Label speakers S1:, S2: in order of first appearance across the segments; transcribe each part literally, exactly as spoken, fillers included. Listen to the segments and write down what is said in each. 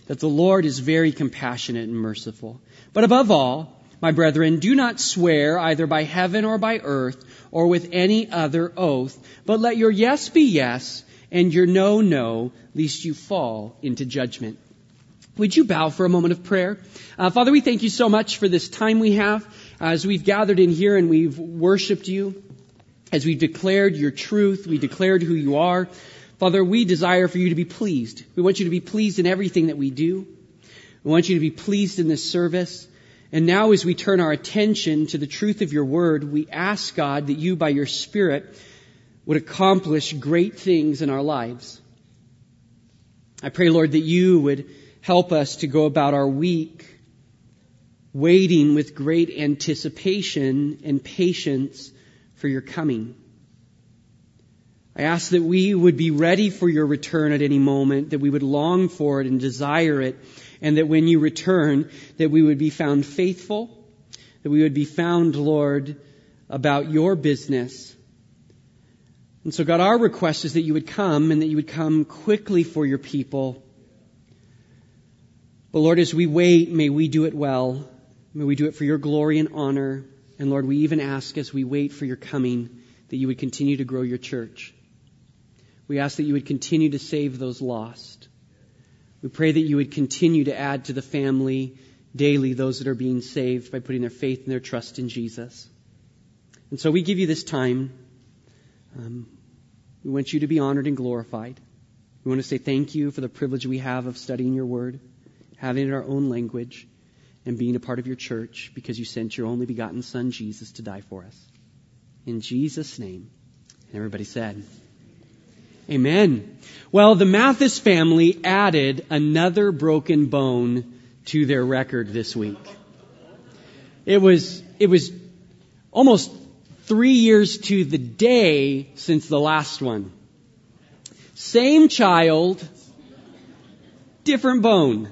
S1: that the Lord is very compassionate and merciful. But above all, my brethren, do not swear either by heaven or by earth or with any other oath, but let your yes be yes and your no, no, lest you fall into judgment. Would you bow for a moment of prayer? Uh, Father, we thank you so much for this time we have as we've gathered in here and we've worshiped you, as we've declared your truth, we declared who you are. Father, we desire for you to be pleased. We want you to be pleased in everything that we do. We want you to be pleased in this service. And now as we turn our attention to the truth of your word, we ask, God, that you, by your Spirit, would accomplish great things in our lives. I pray, Lord, that you would help us to go about our week waiting with great anticipation and patience for your coming. I ask that we would be ready for your return at any moment, that we would long for it and desire it, and that when you return, that we would be found faithful, that we would be found, Lord, about your business. And so, God, our request is that you would come and that you would come quickly for your people. But Lord, as we wait, may we do it well. May we do it for your glory and honor. And Lord, we even ask as we wait for your coming that you would continue to grow your church. We ask that you would continue to save those lost. We pray that you would continue to add to the family daily those that are being saved by putting their faith and their trust in Jesus. And so we give you this time. Um, we want you to be honored and glorified. We want to say thank you for the privilege we have of studying your word, having it in our own language, and being a part of your church because you sent your only begotten Son, Jesus, to die for us. In Jesus' name. And everybody said, amen. Well, the Mathis family added another broken bone to their record this week. It was, it was almost three years to the day since the last one. Same child, different bone.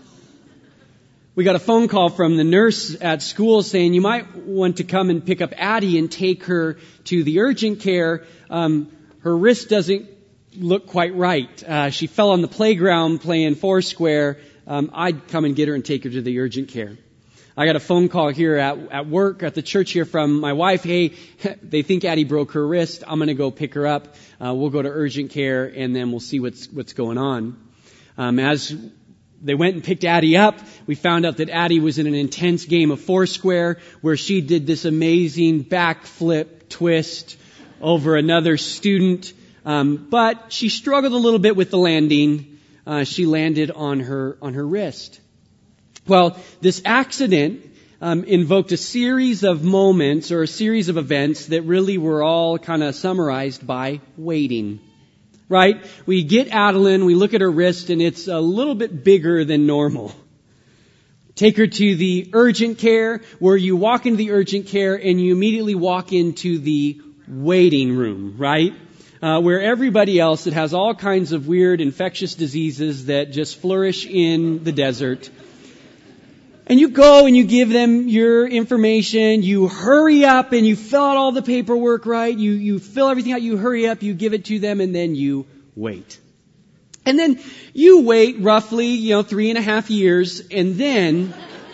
S1: We got a phone call from the nurse at school saying you might want to come and pick up Addie and take her to the urgent care. Um, her wrist doesn't look quite right. Uh, she fell on the playground playing Foursquare. Um, I'd come and get her and take her to the urgent care. I got a phone call here at, at work, at the church here from my wife. Hey, they think Addie broke her wrist. I'm going to go pick her up. Uh, we'll go to urgent care and then we'll see what's, what's going on. Um, as they went and picked Addie up, we found out that Addie was in an intense game of Foursquare where she did this amazing backflip twist over another student. Um, but she struggled a little bit with the landing. Uh, she landed on her, on her wrist. Well, this accident um, invoked a series of moments or a series of events that really were all kind of summarized by waiting. Right? We get Adeline, we look at her wrist, and it's a little bit bigger than normal. Take her to the urgent care, where you walk into the urgent care and you immediately walk into the waiting room, right? Uh, where everybody else that has all kinds of weird infectious diseases that just flourish in the desert. And you go and you give them your information, you hurry up and you fill out all the paperwork, right? You, you fill everything out, you hurry up, you give it to them, and then you wait. And then you wait roughly, you know, three and a half years, and then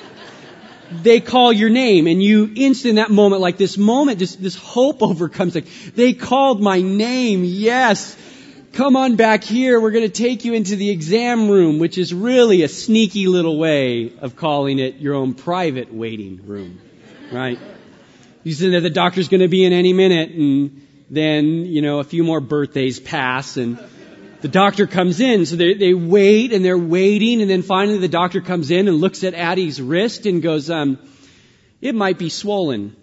S1: they call your name, and you instant in that moment, like this moment, just this hope overcomes, like, they called my name, yes. Come on back here. We're going to take you into the exam room, which is really a sneaky little way of calling it your own private waiting room, right? You said that the doctor's going to be in any minute, and then, you know, a few more birthdays pass, and the doctor comes in. So they, they wait, and they're waiting, and then finally the doctor comes in and looks at Addie's wrist and goes, um, it might be swollen.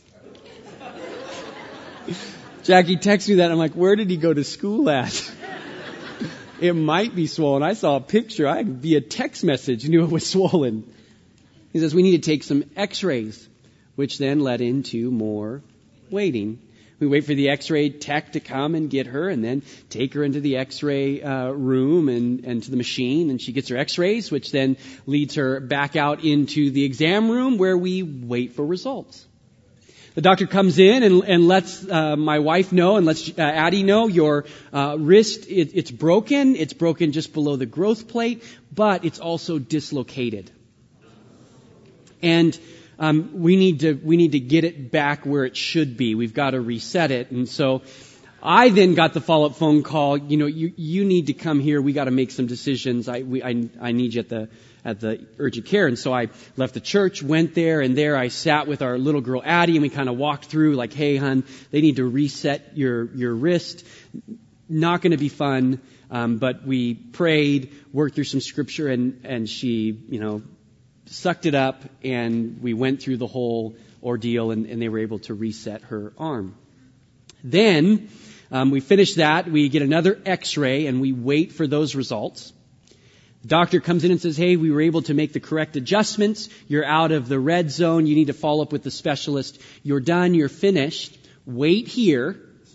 S1: Jackie texted me that. I'm like, where did he go to school at? It might be swollen. I saw a picture. I via text message knew it was swollen. He says we need to take some x-rays, which then led into more waiting. We wait for the x-ray tech to come and get her and then take her into the x-ray uh, room and, and to the machine, and she gets her x-rays, which then leads her back out into the exam room where we wait for results. The doctor comes in and, and lets uh, my wife know and lets uh, Addie know your uh, wrist, it, it's broken. It's broken just below the growth plate, but it's also dislocated. And um, we need to we need to get it back where it should be. We've got to reset it. And so I then got the follow-up phone call. You know, you you need to come here. We got to make some decisions. I we I, I need you at the at the urgent care. And so I left the church, went there, and there I sat with our little girl Addie, and we kind of walked through like, hey, hon, they need to reset your your wrist. Not going to be fun, um, but we prayed, worked through some scripture, and and she, you know, sucked it up, and we went through the whole ordeal, and, and they were able to reset her arm. Then um, we finish that, we get another x-ray, and we wait for those results. The doctor comes in and says, hey, we were able to make the correct adjustments. You're out of the red zone. You need to follow up with the specialist. You're done. You're finished. Wait here.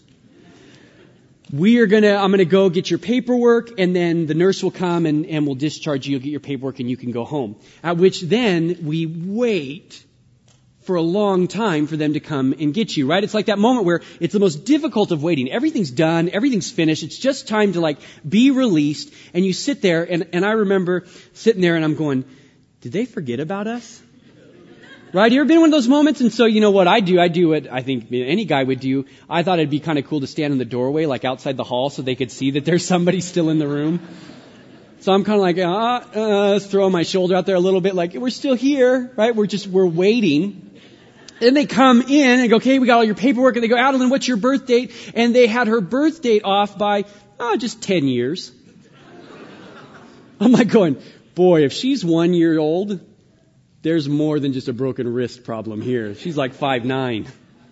S1: We are going to, I'm going to go get your paperwork, and then the nurse will come and, and will discharge you. You'll get your paperwork and you can go home. At which then we wait for a long time for them to come and get you, right? It's like that moment where it's the most difficult of waiting. Everything's done. Everything's finished. It's just time to like be released. And you sit there, and, and I remember sitting there and I'm going, did they forget about us? Right? You ever been in one of those moments? And so you know what I do? I do what I think any guy would do. I thought it'd be kind of cool to stand in the doorway, like outside the hall, so they could see that there's somebody still in the room. So I'm kind of like, uh, uh, throwing my shoulder out there a little bit, like, we're still here, right? We're just, we're waiting. And they come in and go, okay, we got all your paperwork. And they go, Adeline, what's your birth date? And they had her birth date off by, oh, just ten years. I'm like going, boy, if she's one year old, there's more than just a broken wrist problem here. She's like five nine.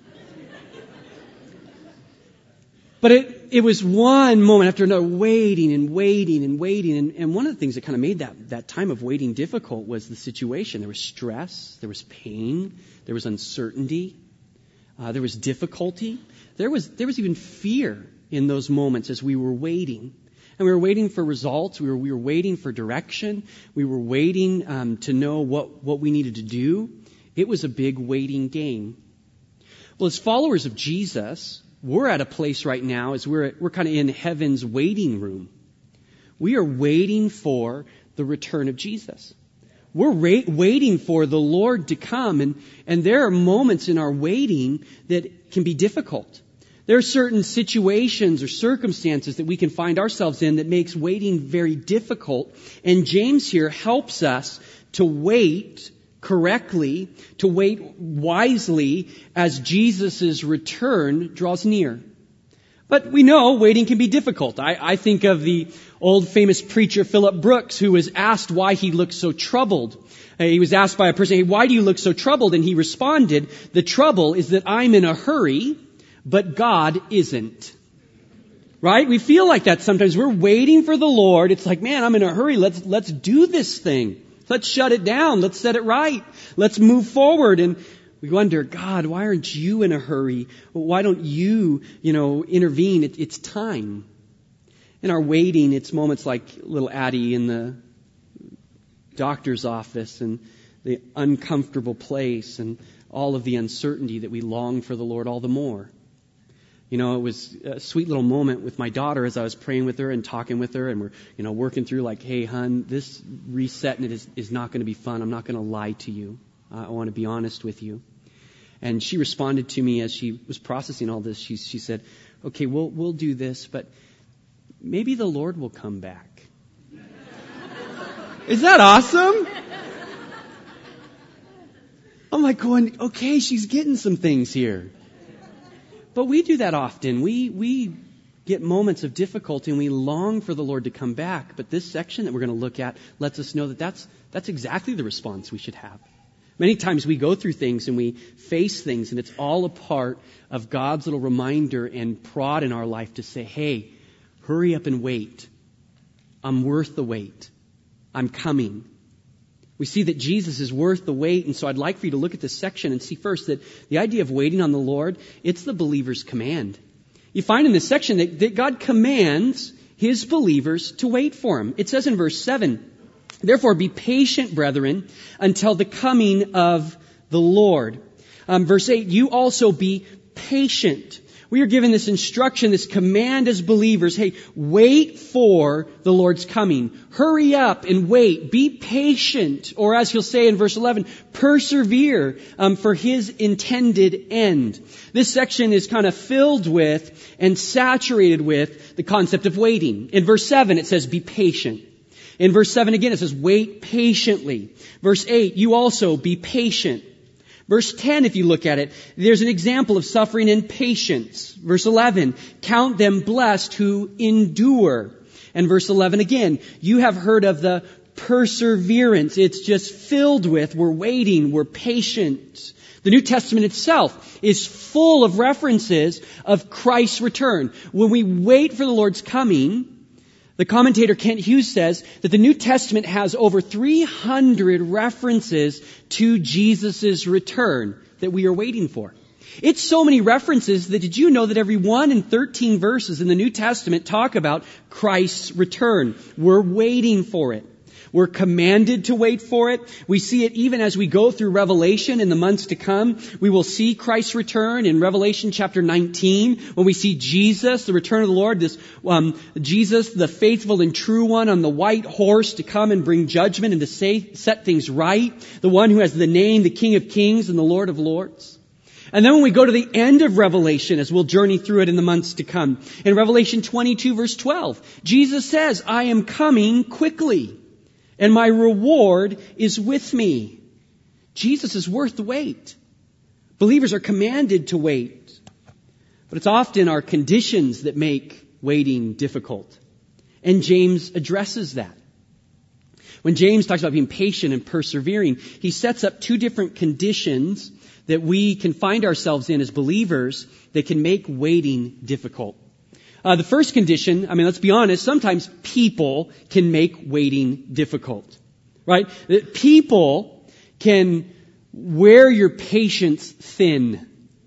S1: But it, it was one moment after another, waiting and waiting and waiting. And, and one of the things that kind of made that, that time of waiting difficult was the situation. There was stress. There was pain. There was uncertainty. Uh, there was difficulty. There was, there was even fear in those moments as we were waiting. And we were waiting for results. We were, we were waiting for direction. We were waiting um, to know what, what we needed to do. It was a big waiting game. Well, as followers of Jesus, we're at a place right now as we're, we're kind of in heaven's waiting room. We are waiting for the return of Jesus. We're ra- waiting for the Lord to come. And, and there are moments in our waiting that can be difficult. There are certain situations or circumstances that we can find ourselves in that makes waiting very difficult. And James here helps us to wait correctly, to wait wisely as Jesus' return draws near. But we know waiting can be difficult. I, I think of the old famous preacher Philip Brooks, who was asked why he looked so troubled. Uh, he was asked by a person, hey, why do you look so troubled? And he responded, the trouble is that I'm in a hurry, but God isn't. Right? We feel like that sometimes. We're waiting for the Lord. It's like, man, I'm in a hurry. Let's, let's do this thing. Let's shut it down. Let's set it right. Let's move forward. And we wonder, God, why aren't you in a hurry? Why don't you, you know, intervene? It, it's time. In our waiting, it's moments like little Addie in the doctor's office and the uncomfortable place and all of the uncertainty that we long for the Lord all the more. You know, it was a sweet little moment with my daughter as I was praying with her and talking with her, and we're, you know, working through like, hey, hon, this resetting it is, is not going to be fun. I'm not going to lie to you. Uh, I want to be honest with you. And she responded to me as she was processing all this. She, she said, okay, we'll, we'll do this, but maybe the Lord will come back. Is that awesome? I'm like going, okay, she's getting some things here. But we do that often. We we get moments of difficulty and we long for the Lord to come back. But this section that we're going to look at lets us know that that's, that's exactly the response we should have. Many times we go through things and we face things, and it's all a part of God's little reminder and prod in our life to say, hey, hurry up and wait. I'm worth the wait. I'm coming. We see that Jesus is worth the wait, and so I'd like for you to look at this section and see first that the idea of waiting on the Lord, it's the believer's command. You find in this section that, that God commands His believers to wait for Him. It says in verse seven, therefore be patient, brethren, until the coming of the Lord. Um, verse eight, you also be patient. We are given this instruction, this command as believers. Hey, wait for the Lord's coming. Hurry up and wait. Be patient. Or as he'll say in verse eleven, persevere um, for his intended end. This section is kind of filled with and saturated with the concept of waiting. In verse seven, it says, be patient. In verse seven again, it says, wait patiently. Verse eight, you also be patient. Verse ten, if you look at it, there's an example of suffering and patience. Verse eleven, count them blessed who endure. And verse eleven again, you have heard of the perseverance. It's just filled with, we're waiting, we're patient. The New Testament itself is full of references of Christ's return. When we wait for the Lord's coming, the commentator Kent Hughes says that the New Testament has over three hundred references to Jesus' return that we are waiting for. It's so many references that did you know that every one in thirteen verses in the New Testament talk about Christ's return? We're waiting for it. We're commanded to wait for it. We see it even as we go through Revelation in the months to come. We will see Christ's return in Revelation chapter nineteen, when we see Jesus, the return of the Lord, this um, Jesus, the faithful and true one on the white horse to come and bring judgment and to say, set things right. The one who has the name, the King of Kings and the Lord of Lords. And then when we go to the end of Revelation, as we'll journey through it in the months to come, in Revelation twenty-two verse twelve, Jesus says, I am coming quickly, and my reward is with me. Jesus is worth the wait. Believers are commanded to wait. But it's often our conditions that make waiting difficult. And James addresses that. When James talks about being patient and persevering, he sets up two different conditions that we can find ourselves in as believers that can make waiting difficult. Uh, the first condition, I mean, let's be honest, sometimes people can make waiting difficult, right? People can wear your patience thin.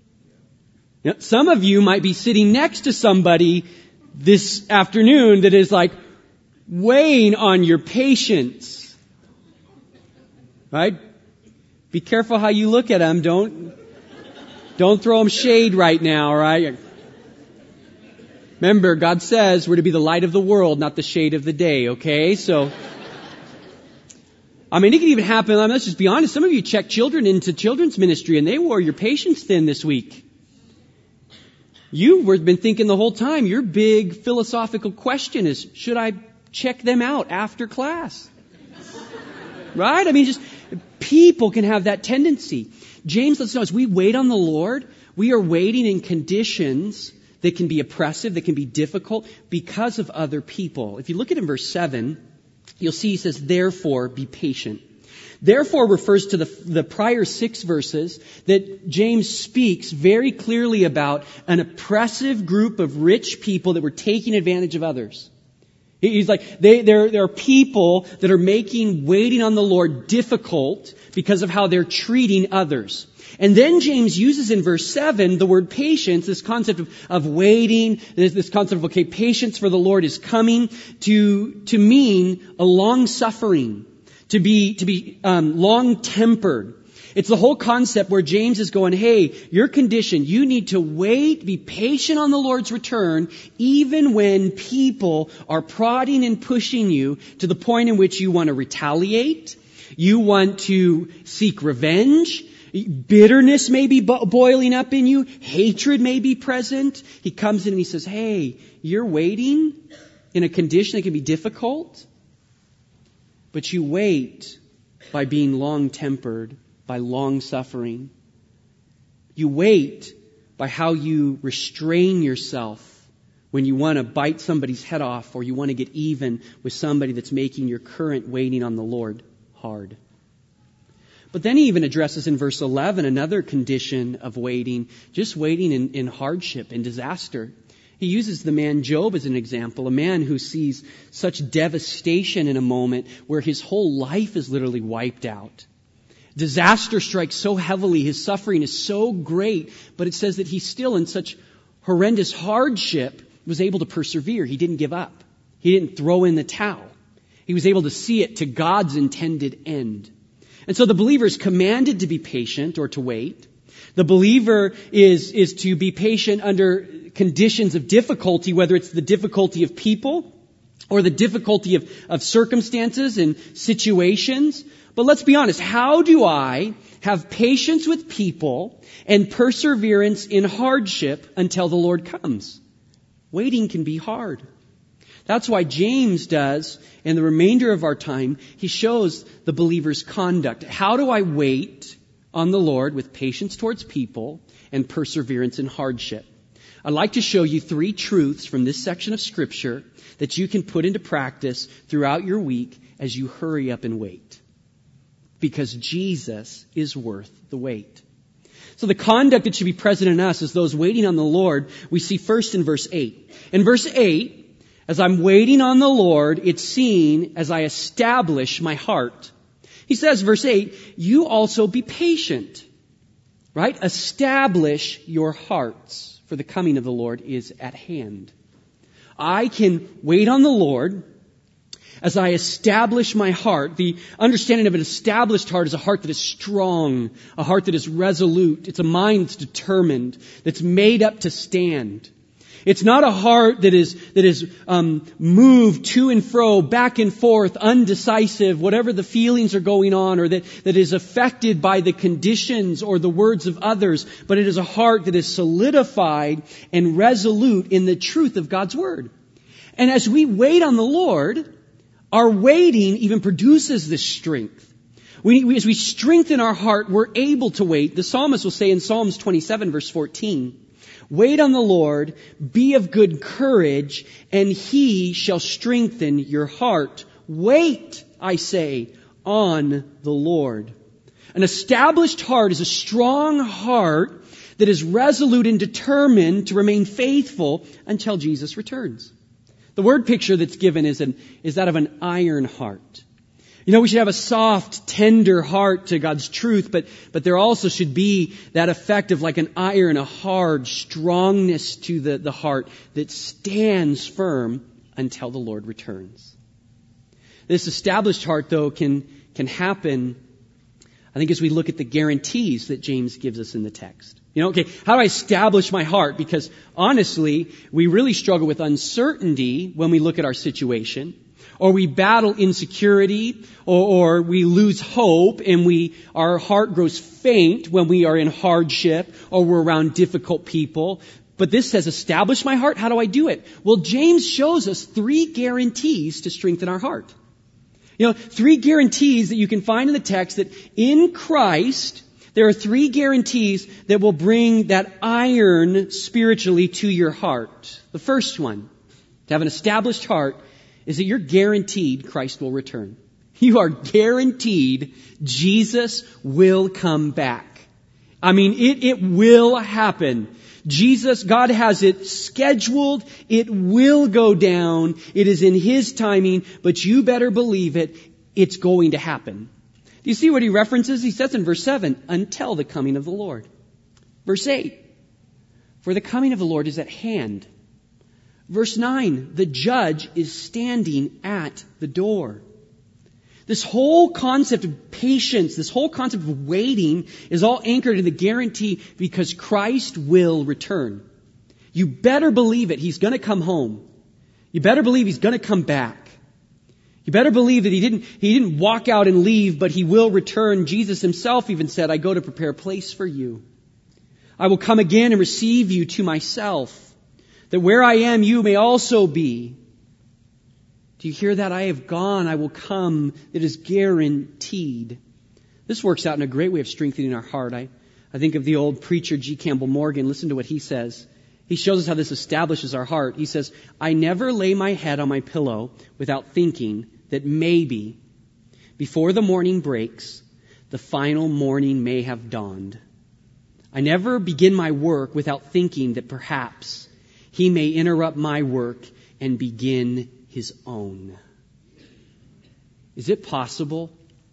S1: You know, some of you might be sitting next to somebody this afternoon that is like weighing on your patience, right? Be careful how you look at them. Don't, don't throw them shade right now, right? Remember, God says we're to be the light of the world, not the shade of the day, okay? So, I mean, it can even happen, I mean, let's just be honest, some of you check children into children's ministry and they wore your patience thin this week. You've been thinking the whole time, your big philosophical question is, should I check them out after class? Right? I mean, just, people can have that tendency. James lets us know, as we wait on the Lord, we are waiting in conditions that can be oppressive, that can be difficult because of other people. If you look at it in verse seven, you'll see he says, therefore, be patient. Therefore refers to the, the prior six verses that James speaks very clearly about an oppressive group of rich people that were taking advantage of others. He's like, they, there, there are people that are making waiting on the Lord difficult because of how they're treating others. And then James uses in verse seven the word patience, this concept of, of waiting, this, this concept of, okay, patience for the Lord is coming, to, to mean a long suffering, to be, to be um, long tempered. It's the whole concept where James is going, hey, your condition, you need to wait, be patient on the Lord's return, even when people are prodding and pushing you to the point in which you want to retaliate, you want to seek revenge, bitterness may be bo- boiling up in you, hatred may be present. He comes in and he says, hey, you're waiting in a condition that can be difficult, but you wait by being long-tempered, by long suffering. You wait by how you restrain yourself when you want to bite somebody's head off or you want to get even with somebody that's making your current waiting on the Lord hard. But then he even addresses in verse eleven another condition of waiting, just waiting in, in hardship and disaster. He uses the man Job as an example, a man who sees such devastation in a moment where his whole life is literally wiped out. Disaster strikes so heavily, his suffering is so great, but it says that he still, in such horrendous hardship, was able to persevere. He didn't give up. He didn't throw in the towel. He was able to see it to God's intended end. And so the believer is commanded to be patient or to wait. The believer is, is to be patient under conditions of difficulty, whether it's the difficulty of people or the difficulty of, of circumstances and situations. But let's be honest, how do I have patience with people and perseverance in hardship until the Lord comes? Waiting can be hard. That's why James does, in the remainder of our time, he shows the believer's conduct. How do I wait on the Lord with patience towards people and perseverance in hardship? I'd like to show you three truths from this section of Scripture that you can put into practice throughout your week as you hurry up and wait. Because Jesus is worth the wait. So the conduct that should be present in us as those waiting on the Lord, we see first in verse eight. In verse eight, as I'm waiting on the Lord, it's seen as I establish my heart. He says, verse eight, you also be patient. Right? Establish your hearts, for the coming of the Lord is at hand. I can wait on the Lord as I establish my heart. The understanding of an established heart is a heart that is strong, a heart that is resolute. It's a mind that's determined, that's made up to stand. It's not a heart that is that is um, moved to and fro, back and forth, undecisive, whatever the feelings are going on, or that, that is affected by the conditions or the words of others. But it is a heart that is solidified and resolute in the truth of God's Word. And as we wait on the Lord, our waiting even produces this strength. We, we, as we strengthen our heart, we're able to wait. The psalmist will say in Psalms twenty-seven, verse fourteen, wait on the Lord, be of good courage, and He shall strengthen your heart. Wait, I say, on the Lord. An established heart is a strong heart that is resolute and determined to remain faithful until Jesus returns. The word picture that's given is, an, is that of an iron heart. You know, we should have a soft, tender heart to God's truth, but, but there also should be that effect of like an iron, a hard strongness to the, the heart that stands firm until the Lord returns. This established heart, though, can, can happen, I think, as we look at the guarantees that James gives us in the text. You know, okay, how do I establish my heart? Because honestly, we really struggle with uncertainty when we look at our situation. Or we battle insecurity, or, or we lose hope, and we our heart grows faint when we are in hardship, or we're around difficult people. But this says, establish my heart. How do I do it? Well, James shows us three guarantees to strengthen our heart. You know, three guarantees that you can find in the text that in Christ, there are three guarantees that will bring that iron spiritually to your heart. The first one, to have an established heart, is that you're guaranteed Christ will return. You are guaranteed Jesus will come back. I mean, it, it will happen. Jesus, God has it scheduled. It will go down. It is in His timing, but you better believe it. It's going to happen. Do you see what he references? He says in verse seven, until the coming of the Lord. Verse eight, for the coming of the Lord is at hand. Verse nine, the judge is standing at the door. This whole concept of patience, this whole concept of waiting is all anchored in the guarantee because Christ will return. You better believe it. He's going to come home. You better believe He's going to come back. You better believe that he didn't, he didn't walk out and leave, but He will return. Jesus Himself even said, I go to prepare a place for you. I will come again and receive you to myself, that where I am, you may also be. Do you hear that? I have gone, I will come. It is guaranteed. This works out in a great way of strengthening our heart. I, I think of the old preacher G. Campbell Morgan. Listen to what he says. He shows us how this establishes our heart. He says, I never lay my head on my pillow without thinking that maybe before the morning breaks, the final morning may have dawned. I never begin my work without thinking that perhaps He may interrupt my work and begin His own. Is it possible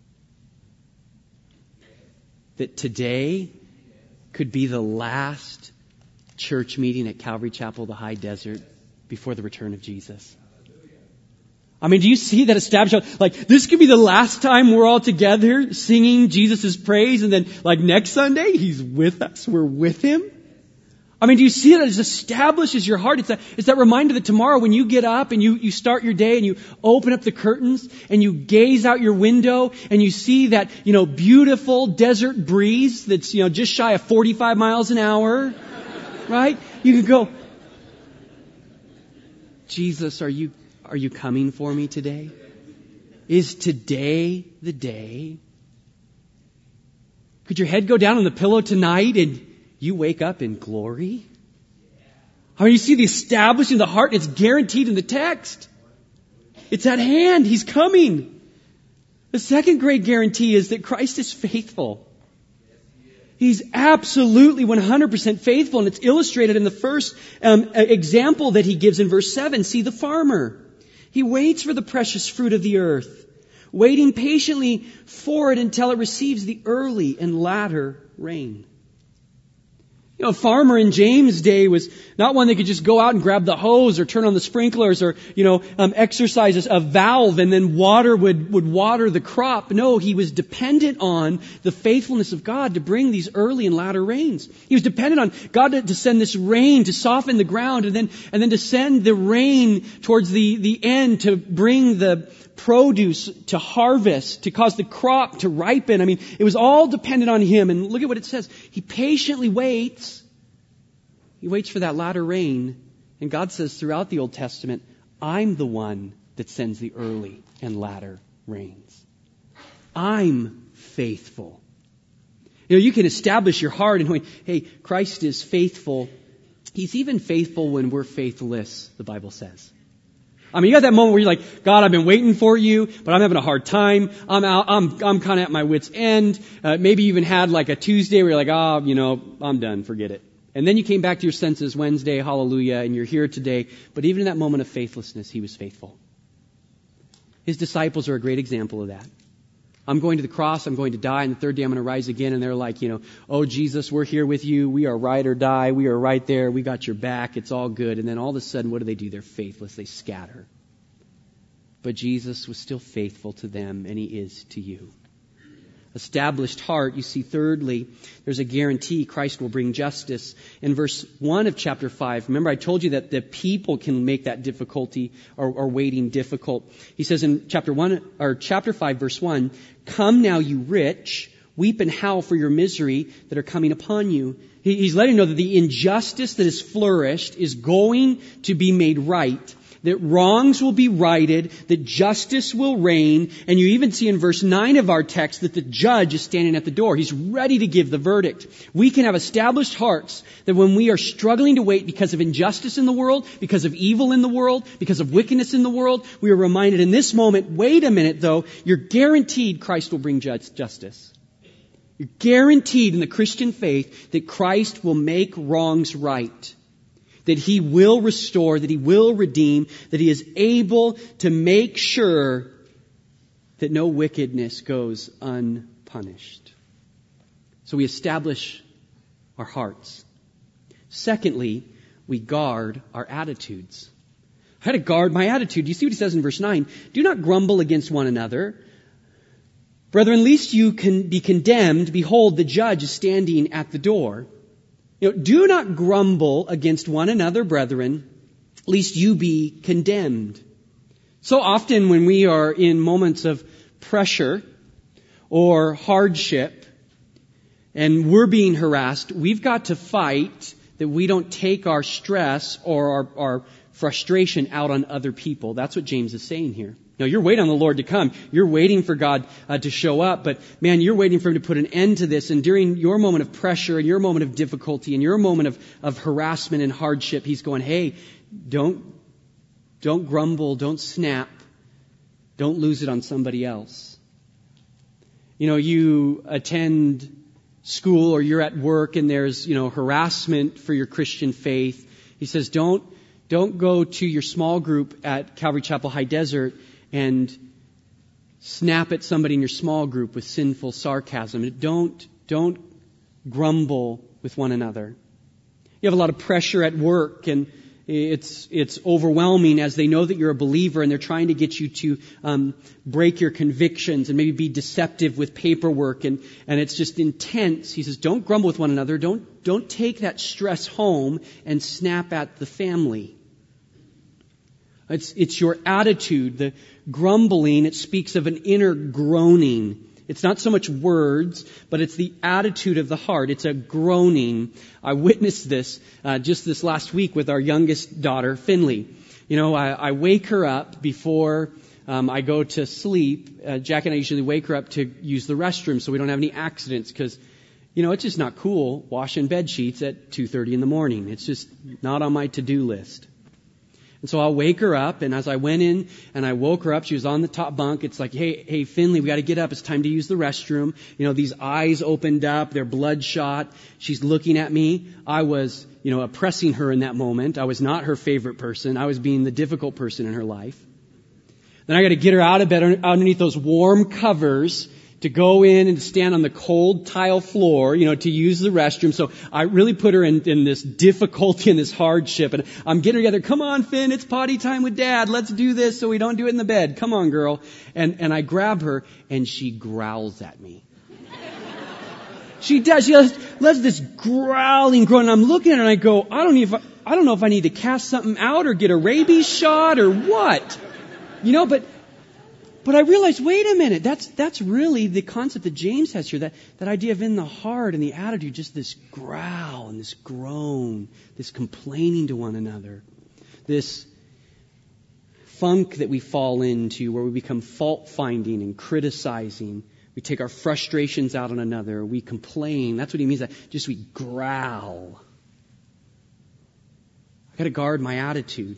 S1: that today could be the last church meeting at Calvary Chapel, the High Desert, before the return of Jesus? I mean, do you see that established? Like, this could be the last time we're all together singing Jesus' praise, and then, like, next Sunday, He's with us. We're with Him. I mean, do you see that it establishes your heart? It's that, it's that reminder that tomorrow when you get up and you, you start your day and you open up the curtains and you gaze out your window and you see that, you know, beautiful desert breeze that's, you know, just shy of forty-five miles an hour, right? You can go, Jesus, are you, are you coming for me today? Is today the day? Could your head go down on the pillow tonight and you wake up in glory? I mean, you see the establishing of the heart. It's guaranteed in the text. It's at hand. He's coming. The second great guarantee is that Christ is faithful. He's absolutely one hundred percent faithful, and it's illustrated in the first um, example that He gives in verse seven. See the farmer. He waits for the precious fruit of the earth, waiting patiently for it until it receives the early and latter rain. You know, a farmer in James' day was not one that could just go out and grab the hose or turn on the sprinklers or, you know, um, exercise a valve and then water would, would water the crop. No, he was dependent on the faithfulness of God to bring these early and latter rains. He was dependent on God to, to send this rain to soften the ground and then, and then to send the rain towards the, the end to bring the produce to harvest, to cause the crop to ripen. I mean, it was all dependent on Him. And look at what it says. He patiently waits. He waits for that latter rain. And God says throughout the Old Testament, I'm the one that sends the early and latter rains. I'm faithful. You know, you can establish your heart in knowing, hey, Christ is faithful. He's even faithful when we're faithless, the Bible says. I mean, you got that moment where you're like, God, I've been waiting for you, but I'm having a hard time. I'm out, I'm, I'm kind of at my wit's end. Uh, maybe you even had like a Tuesday where you're like, oh, you know, I'm done, forget it. And then you came back to your senses Wednesday, hallelujah, and you're here today. But even in that moment of faithlessness, He was faithful. His disciples are a great example of that. I'm going to the cross, I'm going to die, and the third day I'm going to rise again. And they're like, you know, oh, Jesus, we're here with you. We are ride or die. We are right there. We got your back. It's all good. And then all of a sudden, what do they do? They're faithless. They scatter. But Jesus was still faithful to them, and He is to you. Established heart, you see, thirdly, there's a guarantee Christ will bring justice. In verse one of chapter five, remember I told you that the people can make that difficulty or, or waiting difficult. He says in chapter one, or chapter five, verse one, come now, you rich, weep and howl for your misery that are coming upon you. He, he's letting you know that the injustice that has flourished is going to be made right. That wrongs will be righted, that justice will reign, and you even see in verse nine of our text that the judge is standing at the door. He's ready to give the verdict. We can have established hearts that when we are struggling to wait because of injustice in the world, because of evil in the world, because of wickedness in the world, we are reminded in this moment, wait a minute though, you're guaranteed Christ will bring justice. You're guaranteed in the Christian faith that Christ will make wrongs right. That He will restore, that He will redeem, that He is able to make sure that no wickedness goes unpunished. So we establish our hearts. Secondly, we guard our attitudes. I had to guard my attitude. Do you see what He says in verse nine? Do not grumble against one another. Brethren, lest you can be condemned, behold, the judge is standing at the door. You know, do not grumble against one another, brethren, lest you be condemned. So often when we are in moments of pressure or hardship and we're being harassed, we've got to fight that we don't take our stress or our, our frustration out on other people. That's what James is saying here. You know, you're waiting on the Lord to come. You're waiting for God uh, to show up. But man, you're waiting for Him to put an end to this. And during your moment of pressure and your moment of difficulty and your moment of, of harassment and hardship, He's going, hey, don't, don't grumble. Don't snap. Don't lose it on somebody else. You know, you attend school or you're at work and there's, you know, harassment for your Christian faith. He says, don't, don't go to your small group at Calvary Chapel High Desert and snap at somebody in your small group with sinful sarcasm. Don't, don't grumble with one another. You have a lot of pressure at work and, It's it's overwhelming as they know that you're a believer and they're trying to get you to um, break your convictions and maybe be deceptive with paperwork, and, and it's just intense. He says, don't grumble with one another. Don't don't take that stress home and snap at the family. It's it's your attitude. The grumbling, it speaks of an inner groaning. It's not so much words, but it's the attitude of the heart. It's a groaning. I witnessed this uh, just this last week with our youngest daughter, Finley. You know, I, I wake her up before um, I go to sleep. Uh, Jack and I usually wake her up to use the restroom so we don't have any accidents, because, you know, it's just not cool washing bed sheets at two thirty in the morning. It's just not on my to-do list. And so I'll wake her up, and as I went in and I woke her up, she was on the top bunk. It's like, hey, hey, Finley, we got to get up. It's time to use the restroom. You know, these eyes opened up. They're bloodshot. She's looking at me. I was, you know, oppressing her in that moment. I was not her favorite person. I was being the difficult person in her life. Then I got to get her out of bed underneath those warm covers to go in and stand on the cold tile floor, you know, to use the restroom. So I really put her in, in this difficulty and this hardship. And I'm getting her together. Come on, Finn, it's potty time with Dad. Let's do this so we don't do it in the bed. Come on, girl. And, and I grab her, and she growls at me. She does. She does, does this growling, groan. And I'm looking at her and I go, I don't even, I don't know if I need to cast something out or get a rabies shot or what. You know, but But I realized, wait a minute, that's that's really the concept that James has here, that, that idea of in the heart and the attitude, just this growl and this groan, this complaining to one another, this funk that we fall into where we become fault-finding and criticizing. We take our frustrations out on another. We complain. That's what he means, that just we growl. I've got to guard my attitude.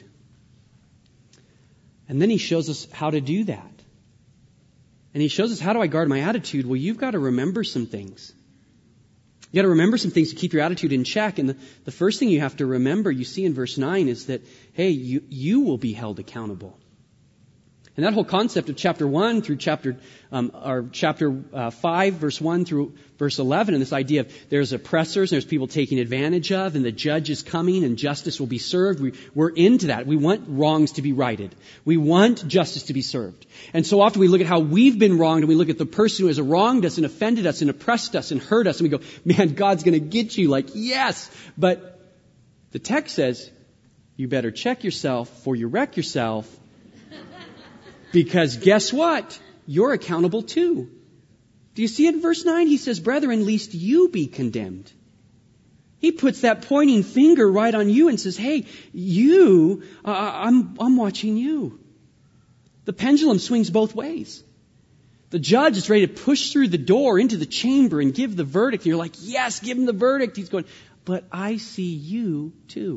S1: And then he shows us how to do that. And he shows us, how do I guard my attitude? Well, you've got to remember some things. You've got to remember some things to keep your attitude in check. And the, the first thing you have to remember, you see in verse nine, is that, hey, you, you will be held accountable. And that whole concept of chapter one through chapter, um, or chapter uh, five, verse one through verse eleven, and this idea of there's oppressors, and there's people taking advantage of, and the judge is coming, and justice will be served. We, we're into that. We want wrongs to be righted. We want justice to be served. And so often we look at how we've been wronged, and we look at the person who has wronged us and offended us and oppressed us and hurt us, and we go, man, God's going to get you. Like, yes. But the text says, you better check yourself before you wreck yourself. Because guess what? You're accountable too. Do you see it in verse nine? He says, brethren, lest you be condemned. He puts that pointing finger right on you and says, hey, you, uh, I'm, I'm watching you. The pendulum swings both ways. The judge is ready to push through the door into the chamber and give the verdict. And you're like, yes, give him the verdict. He's going, but I see you too.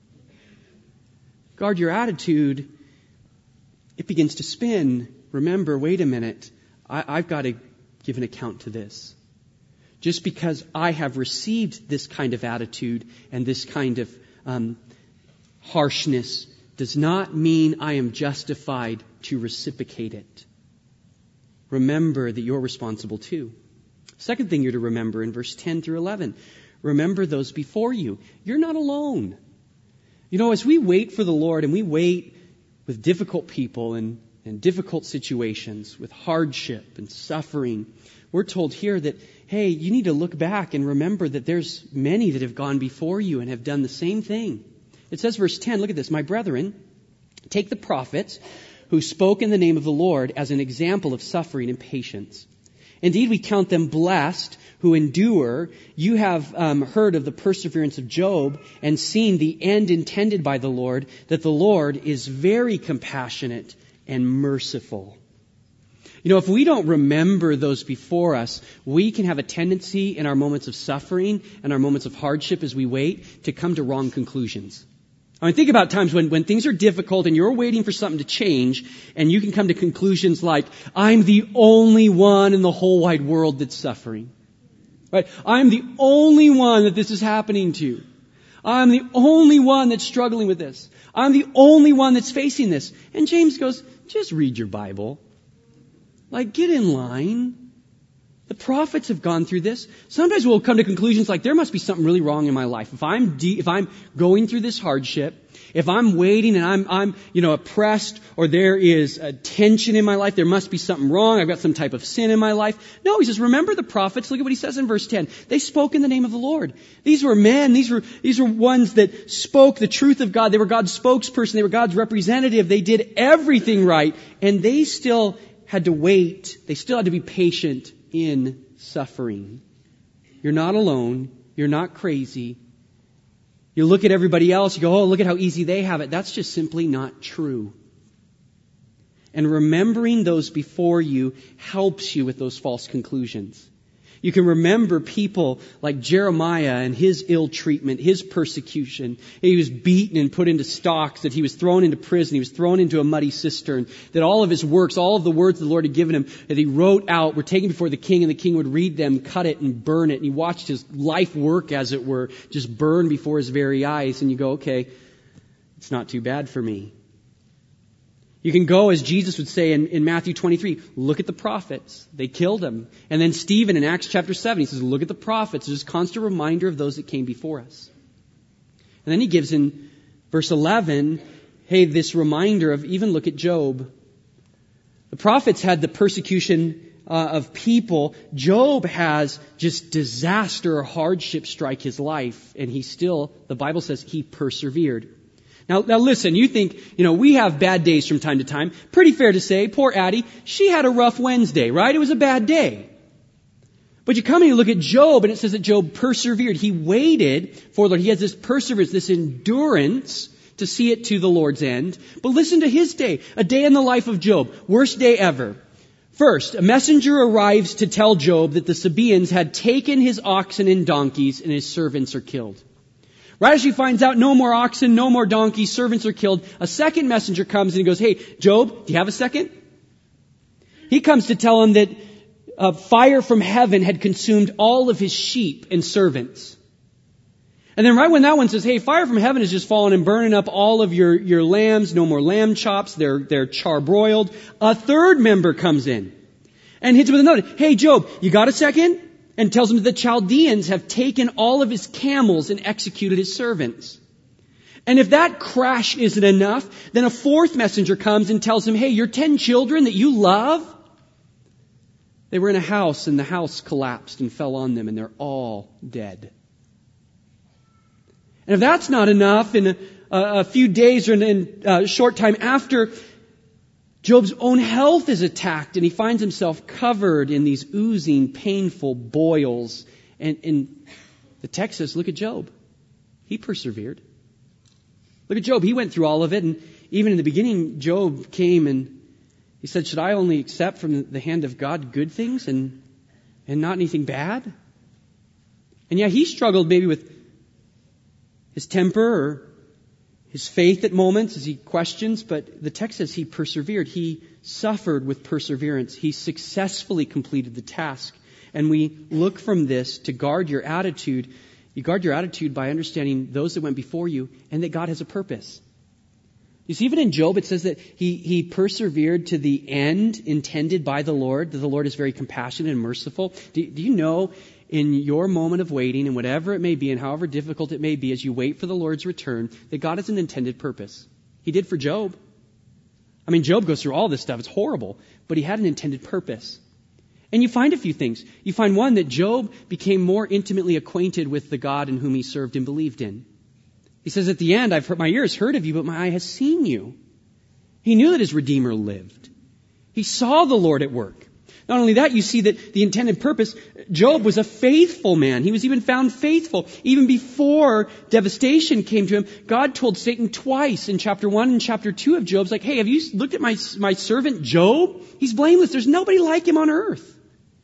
S1: Guard your attitude. It begins to spin. Remember, wait a minute. I, I've got to give an account to this. Just because I have received this kind of attitude and this kind of um, harshness does not mean I am justified to reciprocate it. Remember that you're responsible too. Second thing you're to remember in verse ten through eleven. Remember those before you. You're not alone. You know, as we wait for the Lord and we wait with difficult people and, and difficult situations, with hardship and suffering, we're told here that, hey, you need to look back and remember that there's many that have gone before you and have done the same thing. It says, verse ten, look at this. My brethren, take the prophets who spoke in the name of the Lord as an example of suffering and patience. Indeed, we count them blessed who endure. You have um, heard of the perseverance of Job and seen the end intended by the Lord, that the Lord is very compassionate and merciful. You know, if we don't remember those before us, we can have a tendency in our moments of suffering and our moments of hardship as we wait to come to wrong conclusions. I mean, think about times when, when things are difficult and you're waiting for something to change, and you can come to conclusions like, I'm the only one in the whole wide world that's suffering. Right? I'm the only one that this is happening to. I'm the only one that's struggling with this. I'm the only one that's facing this. And James goes, just read your Bible. Like, get in line. The prophets have gone through this. Sometimes we'll come to conclusions like there must be something really wrong in my life. If I'm de- if I'm going through this hardship, if I'm waiting and I'm I'm you know oppressed, or there is a tension in my life, there must be something wrong. I've got some type of sin in my life. No, he says, remember the prophets. Look at what he says in verse ten. They spoke in the name of the Lord. These were men. These were these were ones that spoke the truth of God. They were God's spokesperson. They were God's representative. They did everything right, and they still had to wait. They still had to be patient in suffering. You're not alone. You're not crazy. You look at everybody else, you go, oh, look at how easy they have it. That's just simply not true. And remembering those before you helps you with those false conclusions. You can remember people like Jeremiah and his ill treatment, his persecution. He was beaten and put into stocks, that he was thrown into prison, he was thrown into a muddy cistern, that all of his works, all of the words the Lord had given him, that he wrote out, were taken before the king, and the king would read them, cut it, and burn it. And he watched his life work, as it were, just burn before his very eyes. And you go, okay, it's not too bad for me. You can go, as Jesus would say in, in Matthew twenty-three, look at the prophets. They killed them. And then Stephen in Acts chapter seven, he says, look at the prophets. There's a constant reminder of those that came before us. And then he gives in verse eleven, hey, this reminder of even look at Job. The prophets had the persecution uh, of people. Job has just disaster or hardship strike his life. And he still, the Bible says, he persevered. Now, now listen, you think, you know, we have bad days from time to time. Pretty fair to say, poor Addie, she had a rough Wednesday, right? It was a bad day. But you come and you look at Job, and it says that Job persevered. He waited for the Lord. He has this perseverance, this endurance to see it to the Lord's end. But listen to his day, a day in the life of Job, worst day ever. First, a messenger arrives to tell Job that the Sabaeans had taken his oxen and donkeys, and his servants are killed. Right as she finds out, no more oxen, no more donkeys, servants are killed, a second messenger comes and he goes, hey, Job, do you have a second? He comes to tell him that uh, fire from heaven had consumed all of his sheep and servants. And then right when that one says, hey, fire from heaven is just falling and burning up all of your, your lambs, no more lamb chops, they're, they're charbroiled, a third member comes in and hits him with another. Hey, Job, you got a second? And tells him that the Chaldeans have taken all of his camels and executed his servants. And if that crash isn't enough, then a fourth messenger comes and tells him, hey, your ten children that you love, they were in a house and the house collapsed and fell on them and they're all dead. And if that's not enough, in a, a few days or in a short time after, Job's own health is attacked and he finds himself covered in these oozing, painful boils. And, and the text says, look at Job. He persevered. Look at Job. He went through all of it. And even in the beginning, Job came and he said, should I only accept from the hand of God good things and, and not anything bad? And yeah, he struggled maybe with his temper or his faith at moments as he questions, but the text says he persevered. He suffered with perseverance. He successfully completed the task. And we look from this to guard your attitude. You guard your attitude by understanding those that went before you and that God has a purpose. You see, even in Job, it says that he, he persevered to the end intended by the Lord, that the Lord is very compassionate and merciful. Do, do you know, in your moment of waiting, and whatever it may be, and however difficult it may be, as you wait for the Lord's return, that God has an intended purpose? He did for Job. I mean, Job goes through all this stuff. It's horrible. But he had an intended purpose. And you find a few things. You find one, that Job became more intimately acquainted with the God in whom he served and believed in. He says at the end, I've heard, my ear has heard of you, but my eye has seen you. He knew that his Redeemer lived. He saw the Lord at work. Not only that, you see that the intended purpose, Job was a faithful man. He was even found faithful. Even before devastation came to him, God told Satan twice in chapter one and chapter two of Job's like, hey, have you looked at my, my servant Job? He's blameless. There's nobody like him on earth.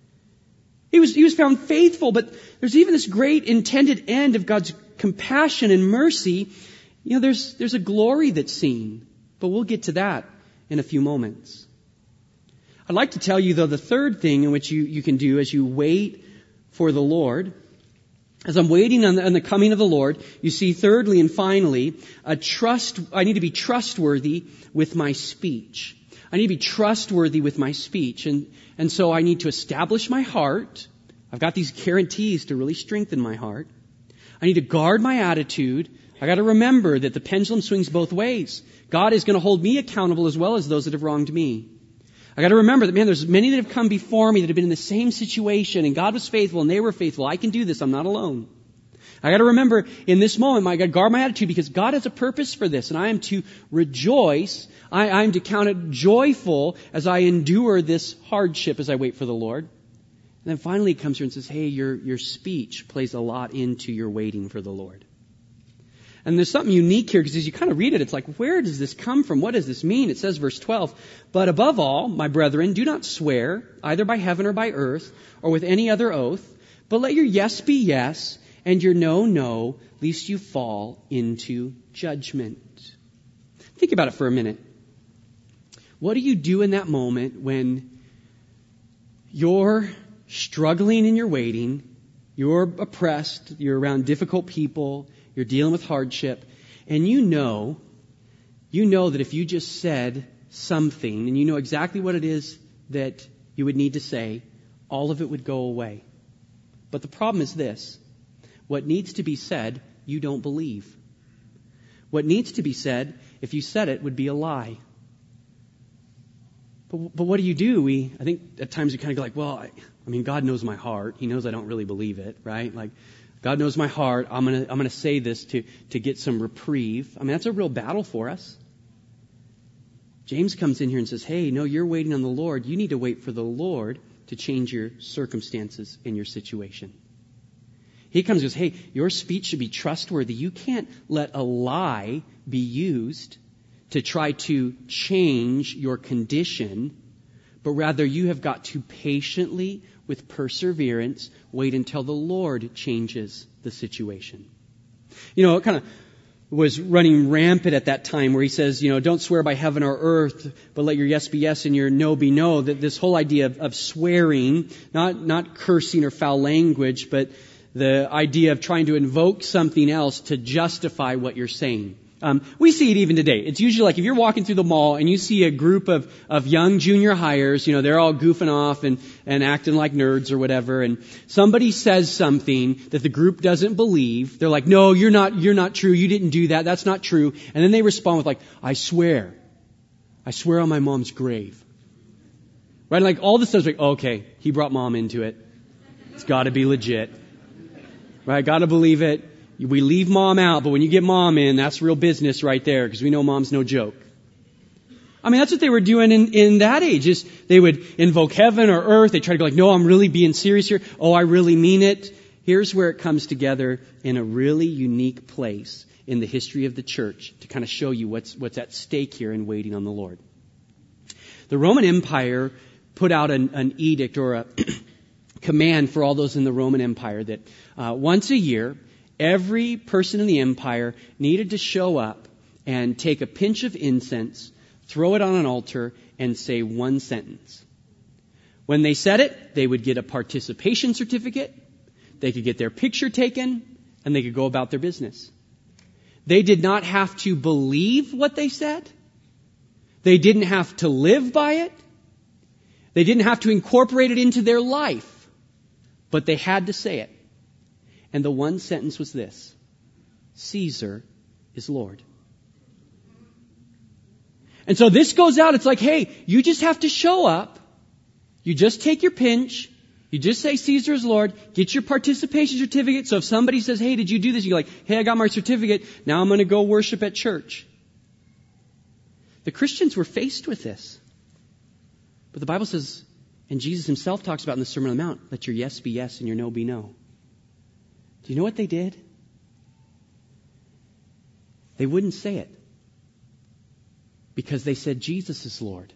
S1: He was, he was found faithful, but there's even this great intended end of God's compassion and mercy. You know, there's, there's a glory that's seen, but we'll get to that in a few moments. I'd like to tell you, though, the third thing in which you, you can do as you wait for the Lord. As I'm waiting on the, on the coming of the Lord, you see, thirdly and finally, a trust. I need to be trustworthy with my speech. I need to be trustworthy with my speech. And, and so I need to establish my heart. I've got these guarantees to really strengthen my heart. I need to guard my attitude. I got to remember that the pendulum swings both ways. God is going to hold me accountable as well as those that have wronged me. I got to remember that, man, there's many that have come before me that have been in the same situation, and God was faithful and they were faithful. I can do this. I'm not alone. I got to remember in this moment, I got to guard my attitude because God has a purpose for this, and I am to rejoice. I, I am to count it joyful as I endure this hardship as I wait for the Lord. And then finally, He comes here and says, "Hey, your your speech plays a lot into your waiting for the Lord." And there's something unique here because as you kind of read it, it's like, where does this come from? What does this mean? It says, verse twelve, "But above all, my brethren, do not swear, either by heaven or by earth, or with any other oath, but let your yes be yes, and your no, no, lest you fall into judgment." Think about it for a minute. What do you do in that moment when you're struggling in your waiting, you're oppressed, you're around difficult people, you're dealing with hardship, and you know, you know that if you just said something, and you know exactly what it is that you would need to say, all of it would go away. But the problem is this. What needs to be said, you don't believe. What needs to be said, if you said it, would be a lie. But, but what do you do? We, I think at times we kind of go like, well, I, I mean, God knows my heart. He knows I don't really believe it, right? Like, God knows my heart. I'm gonna, I'm gonna say this to, to get some reprieve. I mean, that's a real battle for us. James comes in here and says, hey, no, you're waiting on the Lord. You need to wait for the Lord to change your circumstances in your situation. He comes and goes, hey, your speech should be trustworthy. You can't let a lie be used to try to change your condition, but rather you have got to patiently, with perseverance, wait until the Lord changes the situation. You know, it kind of was running rampant at that time where he says, you know, don't swear by heaven or earth, but let your yes be yes and your no be no. That this whole idea of, of swearing, not, not cursing or foul language, but the idea of trying to invoke something else to justify what you're saying. Um, we see it even today. It's usually like if you're walking through the mall and you see a group of, of young junior hires, you know, they're all goofing off and, and acting like nerds or whatever, and somebody says something that the group doesn't believe. They're like, no, you're not, you're not true. You didn't do that. That's not true. And then they respond with like, I swear. I swear on my mom's grave. Right? Like all this stuff's like, okay, he brought mom into it. It's gotta be legit. Right? Gotta believe it. We leave mom out, but when you get mom in, that's real business right there, because we know mom's no joke. I mean, that's what they were doing in, in that age. Is they would invoke heaven or earth. They try to go like, no, I'm really being serious here. Oh, I really mean it. Here's where it comes together in a really unique place in the history of the church to kind of show you what's, what's at stake here in waiting on the Lord. The Roman Empire put out an, an edict or a command for all those in the Roman Empire that uh, once a year, every person in the empire needed to show up and take a pinch of incense, throw it on an altar, and say one sentence. When they said it, they would get a participation certificate, they could get their picture taken, and they could go about their business. They did not have to believe what they said. They didn't have to live by it. They didn't have to incorporate it into their life. But they had to say it. And the one sentence was this: Caesar is Lord. And so this goes out. It's like, hey, you just have to show up. You just take your pinch. You just say Caesar is Lord. Get your participation certificate. So if somebody says, hey, did you do this? You're like, hey, I got my certificate. Now I'm going to go worship at church. The Christians were faced with this. But the Bible says, and Jesus himself talks about in the Sermon on the Mount, let your yes be yes and your no be no. Do you know what they did? They wouldn't say it. Because they said Jesus is Lord.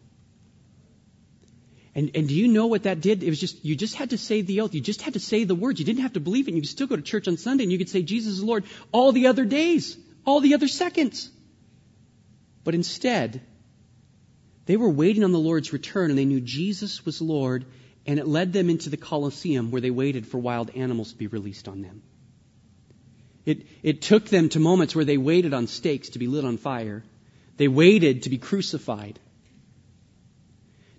S1: And, and do you know what that did? It was just, you just had to say the oath. You just had to say the words. You didn't have to believe it. And you could still go to church on Sunday and you could say Jesus is Lord all the other days, all the other seconds. But instead, they were waiting on the Lord's return and they knew Jesus was Lord, and it led them into the Colosseum where they waited for wild animals to be released on them. It, it took them to moments where they waited on stakes to be lit on fire. They waited to be crucified.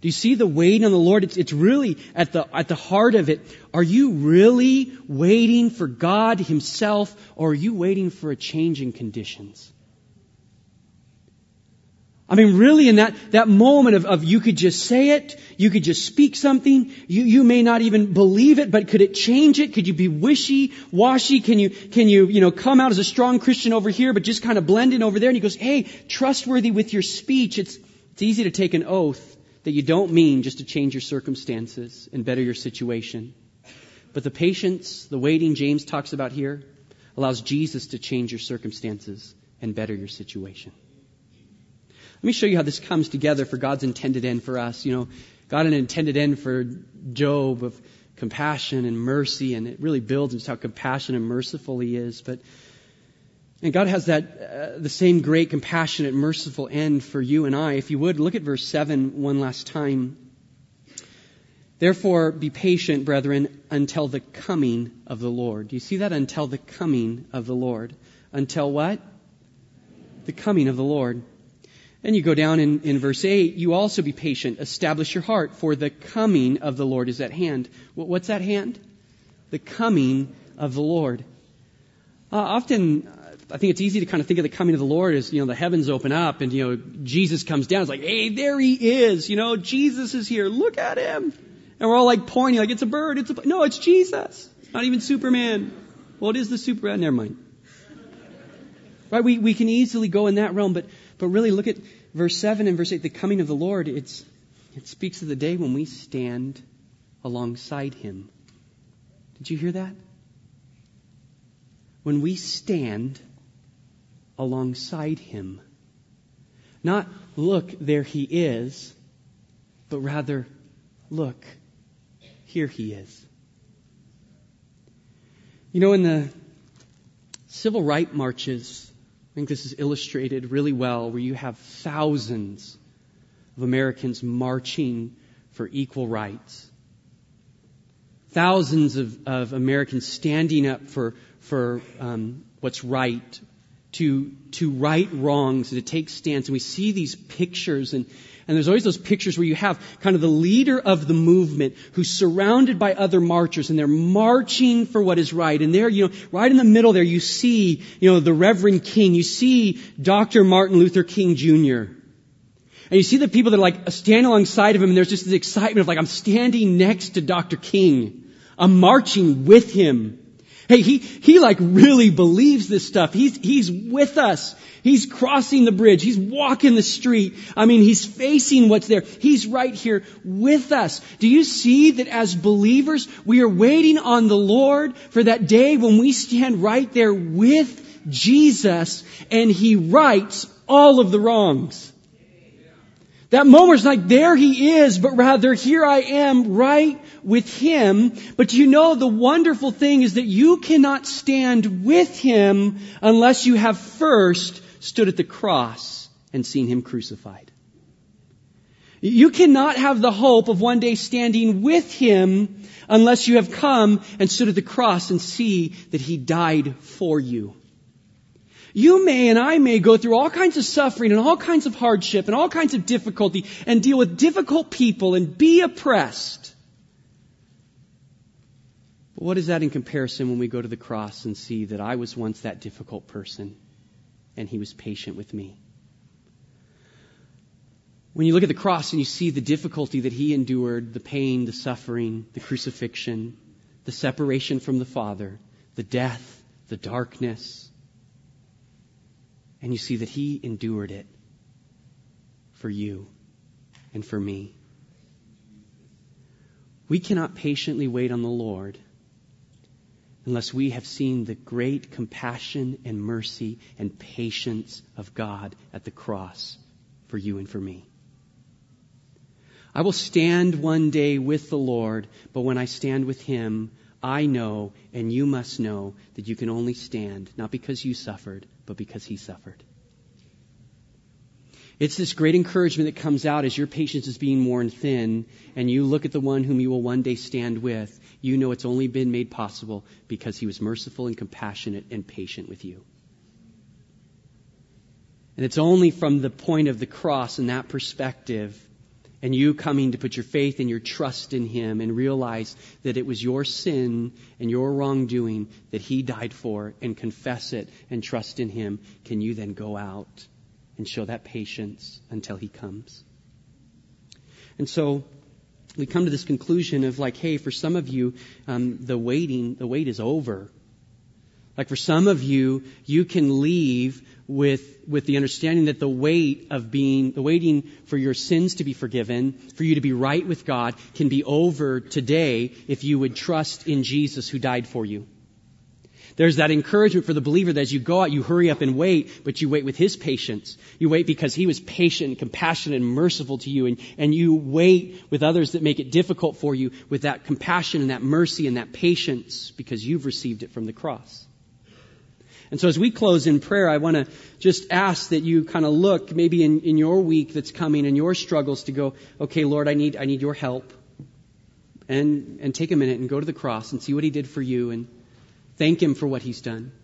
S1: Do you see the waiting on the Lord? It's, it's really at the, at the heart of it. Are you really waiting for God Himself, or are you waiting for a change in conditions? I mean, really in that, that moment of, of you could just say it, you could just speak something, you, you may not even believe it, but could it change it? Could you be wishy-washy? Can you, can you, you know, come out as a strong Christian over here, but just kind of blend in over there? And He goes, hey, trustworthy with your speech. It's, it's easy to take an oath that you don't mean just to change your circumstances and better your situation. But the patience, the waiting James talks about here, allows Jesus to change your circumstances and better your situation. Let me show you how this comes together for God's intended end for us. You know, God had an intended end for Job of compassion and mercy, and it really builds into how compassionate and merciful he is. But and God has that uh, the same great, compassionate, merciful end for you and I. If you would, look at verse seven one last time. Therefore, be patient, brethren, until the coming of the Lord. Do you see that? Until the coming of the Lord. Until what? The coming of the Lord. And you go down in, in verse eight, you also be patient, establish your heart, for the coming of the Lord is at hand. What's at hand? The coming of the Lord. Uh, often, I think it's easy to kind of think of the coming of the Lord as, you know, the heavens open up and, you know, Jesus comes down. It's like, hey, there He is. You know, Jesus is here. Look at Him. And we're all like pointing, like, it's a bird. It's a, no, it's Jesus. It's not even Superman. Well, it is the Superman. Never mind. Right? We, we can easily go in that realm, but But really, look at verse seven and verse eight. The coming of the Lord, it's, it speaks of the day when we stand alongside Him. Did you hear that? When we stand alongside Him. Not, look, there He is, but rather, look, here He is. You know, in the civil rights marches, I think this is illustrated really well, where you have thousands of Americans marching for equal rights. Thousands of, of Americans standing up for, for um, what's right, to, to right wrongs, and to take stance. And we see these pictures, and, and there's always those pictures where you have kind of the leader of the movement who's surrounded by other marchers, and they're marching for what is right. And there, you know, right in the middle there, you see, you know, the Reverend King. You see Doctor Martin Luther King Junior And you see the people that are like standing alongside of him, and there's just this excitement of like, I'm standing next to Doctor King. I'm marching with him. Hey, he, he like really believes this stuff. He's, he's with us. He's crossing the bridge. He's walking the street. I mean, he's facing what's there. He's right here with us. Do you see that as believers, we are waiting on the Lord for that day when we stand right there with Jesus and He rights all of the wrongs? That moment is like, there He is, but rather here I am right with Him. But you know, the wonderful thing is that you cannot stand with Him unless you have first stood at the cross and seen Him crucified. You cannot have the hope of one day standing with Him unless you have come and stood at the cross and see that He died for you. You may and I may go through all kinds of suffering and all kinds of hardship and all kinds of difficulty and deal with difficult people and be oppressed. But what is that in comparison when we go to the cross and see that I was once that difficult person and He was patient with me? When you look at the cross and you see the difficulty that He endured, the pain, the suffering, the crucifixion, the separation from the Father, the death, the darkness, and you see that He endured it for you and for me. We cannot patiently wait on the Lord unless we have seen the great compassion and mercy and patience of God at the cross for you and for me. I will stand one day with the Lord, but when I stand with Him, I know, and you must know, that you can only stand, not because you suffered, but because He suffered. It's this great encouragement that comes out as your patience is being worn thin, and you look at the one whom you will one day stand with. You know it's only been made possible because He was merciful and compassionate and patient with you. And it's only from the point of the cross and that perspective And you coming to put your faith and your trust in Him and realize that it was your sin and your wrongdoing that He died for, and confess it and trust in Him, can you then go out and show that patience until He comes? And so we come to this conclusion of like, hey, for some of you, um, the waiting, the wait is over. Like for some of you, you can leave with with the understanding that the weight of being, the waiting for your sins to be forgiven, for you to be right with God, can be over today if you would trust in Jesus who died for you. There's that encouragement for the believer that as you go out, you hurry up and wait, but you wait with His patience. You wait because He was patient and compassionate and merciful to you, and, and you wait with others that make it difficult for you with that compassion and that mercy and that patience because you've received it from the cross. And so as we close in prayer, I want to just ask that you kind of look maybe in, in your week that's coming and your struggles to go, okay, Lord, I need I need your help. And and take a minute and go to the cross and see what He did for you and thank Him for what He's done.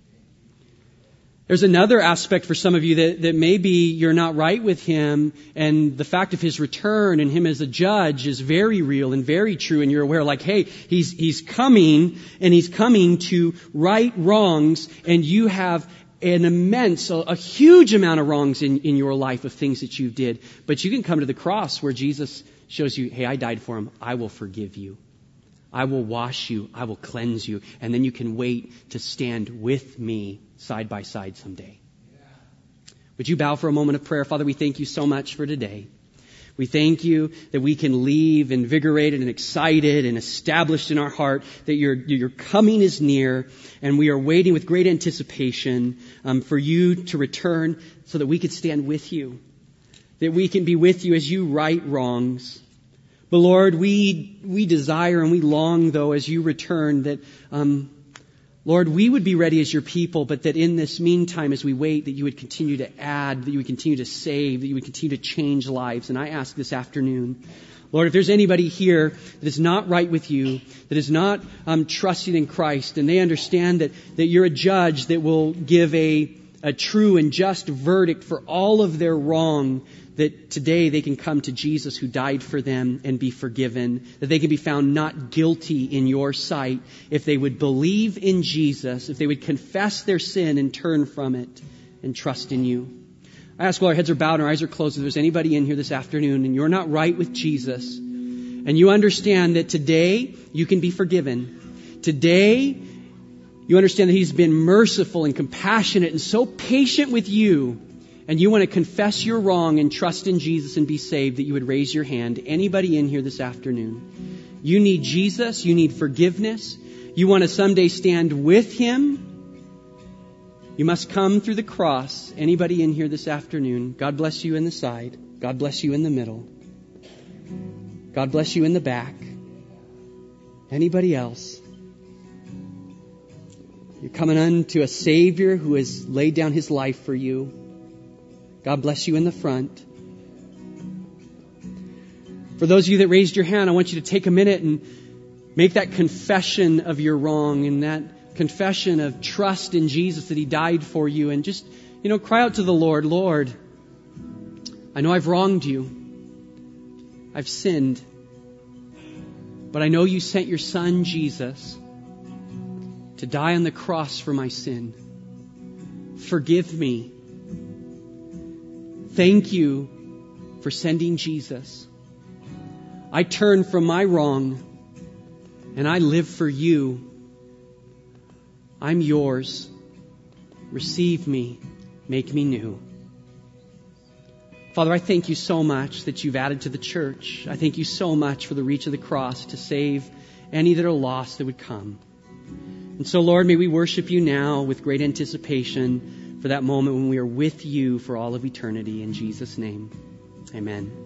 S1: There's another aspect for some of you that, that maybe you're not right with Him, and the fact of His return and Him as a judge is very real and very true, and you're aware like, hey, He's He's coming, and He's coming to right wrongs, and you have an immense, a, a huge amount of wrongs in, in your life of things that you did. But you can come to the cross where Jesus shows you, hey, I died for Him. I will forgive you. I will wash you. I will cleanse you. And then you can wait to stand with me side by side someday. Would you bow for a moment of prayer? Father, we thank you so much for today. We thank you that we can leave invigorated and excited and established in our heart that your, your coming is near, and we are waiting with great anticipation um, for you to return so that we could stand with you, that we can be with you as you right wrongs. But Lord, we we desire and we long, though, as you return, that, um, Lord, we would be ready as your people, but that in this meantime, as we wait, that you would continue to add, that you would continue to save, that you would continue to change lives. And I ask this afternoon, Lord, if there's anybody here that is not right with you, that is not um, trusting in Christ, and they understand that, that you're a judge that will give a, a true and just verdict for all of their wrong, that today they can come to Jesus who died for them and be forgiven, that they can be found not guilty in your sight if they would believe in Jesus, if they would confess their sin and turn from it and trust in you. I ask while our heads are bowed and our eyes are closed, if there's anybody in here this afternoon and you're not right with Jesus, and you understand that today you can be forgiven. Today you understand that He's been merciful and compassionate and so patient with you, and you want to confess your wrong and trust in Jesus and be saved, that you would raise your hand. Anybody in here this afternoon? You need Jesus. You need forgiveness. You want to someday stand with Him. You must come through the cross. Anybody in here this afternoon? God bless you in the side. God bless you in the middle. God bless you in the back. Anybody else? You're coming unto a Savior who has laid down His life for you. God bless you in the front. For those of you that raised your hand, I want you to take a minute and make that confession of your wrong and that confession of trust in Jesus that He died for you, and just, you know, cry out to the Lord, Lord, I know I've wronged you. I've sinned. But I know you sent your Son, Jesus, to die on the cross for my sin. Forgive me. Thank you for sending Jesus. I turn from my wrong and I live for you. I'm yours. Receive me. Make me new. Father, I thank you so much that you've added to the church. I thank you so much for the reach of the cross to save any that are lost that would come. And so, Lord, may we worship you now with great anticipation for that moment when we are with you for all of eternity. In Jesus' name, amen.